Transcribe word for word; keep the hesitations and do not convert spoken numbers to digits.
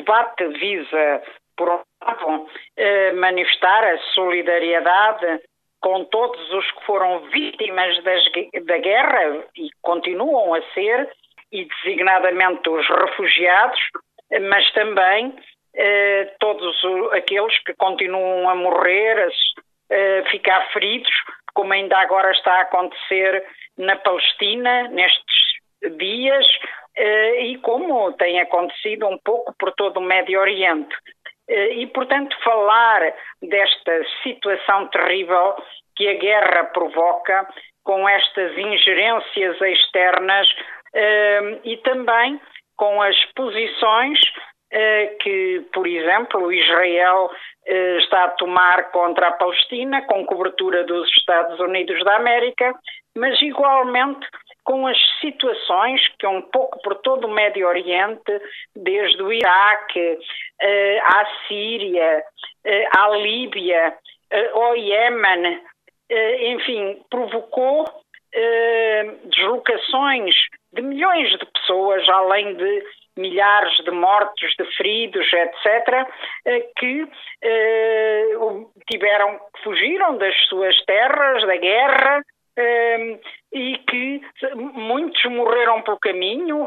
debate visa, por um lado, manifestar a solidariedade com todos os que foram vítimas das, da guerra e continuam a ser, e designadamente os refugiados, mas também eh, todos aqueles que continuam a morrer, a eh, ficar feridos, como ainda agora está a acontecer na Palestina nestes dias eh, e como tem acontecido um pouco por todo o Médio Oriente. Eh, e, portanto, falar desta situação terrível que a guerra provoca com estas ingerências externas eh, e também com as posições eh, que, por exemplo, Israel eh, está a tomar contra a Palestina, com cobertura dos Estados Unidos da América, mas igualmente com as situações que um pouco por todo o Médio Oriente, desde o Iraque, eh, à Síria, eh, à Líbia, eh, ao Iémen, eh, enfim, provocou eh, deslocações de milhões de pessoas, além de milhares de mortos, de feridos, etcétera, eh, que eh, tiveram, fugiram das suas terras, da guerra, eh, e que muitos morreram pelo caminho.